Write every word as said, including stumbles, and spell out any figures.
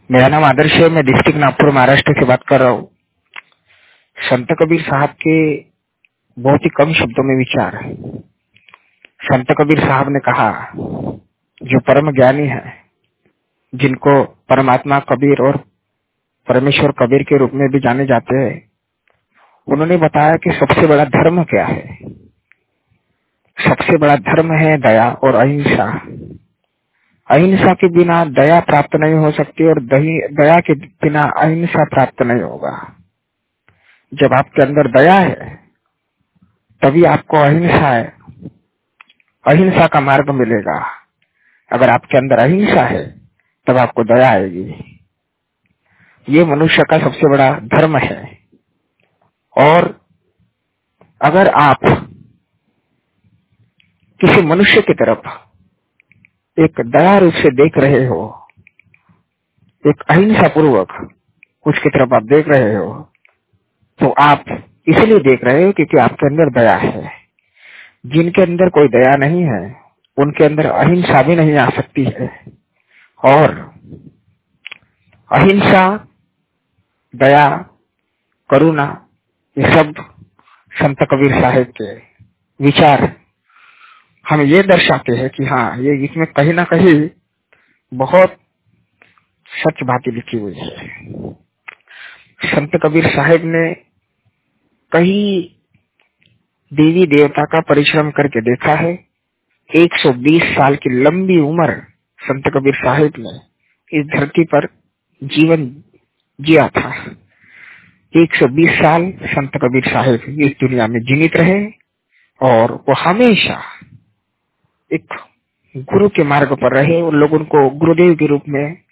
मेरा नाम आदर्श है। मैं डिस्ट्रिक्ट नागपुर महाराष्ट्र से बात कर रहा हूँ। संत कबीर साहब के बहुत ही कम शब्दों में विचार है। संत कबीर साहब ने कहा, जो परम ज्ञानी है, जिनको परमात्मा कबीर और परमेश्वर कबीर के रूप में भी जाने जाते हैं, उन्होंने बताया कि सबसे बड़ा धर्म क्या है। सबसे बड़ा धर्म है दया और अहिंसा। अहिंसा के बिना दया प्राप्त नहीं हो सकती और दया के बिना अहिंसा प्राप्त नहीं होगा। जब आपके अंदर दया है तभी आपको अहिंसा है अहिंसा का मार्ग मिलेगा। अगर आपके अंदर अहिंसा है तब आपको दया आएगी। ये मनुष्य का सबसे बड़ा धर्म है। और अगर आप किसी मनुष्य की तरफ एक दया रूप से देख रहे हो, एक अहिंसा पूर्वक उसकी तरफ आप देख रहे हो, तो आप इसलिए देख रहे हो क्योंकि आपके अंदर दया है। जिनके अंदर कोई दया नहीं है उनके अंदर अहिंसा भी नहीं आ सकती है। और अहिंसा, दया, करुणा, ये सब संत कबीर साहब के विचार हमें ये दर्शाते हैं कि हाँ, ये इसमें कहीं ना कहीं बहुत सच बातें लिखी हुई है। संत कबीर साहब ने कई देवी देवता का परिश्रम करके देखा है। एक सौ बीस साल की लंबी उम्र संत कबीर साहब ने इस धरती पर जीवन जिया था। एक सौ बीस साल संत कबीर साहब इस दुनिया में जीवित रहे और वो हमेशा एक गुरु के मार्ग पर रहे और लोग उनको गुरुदेव के रूप में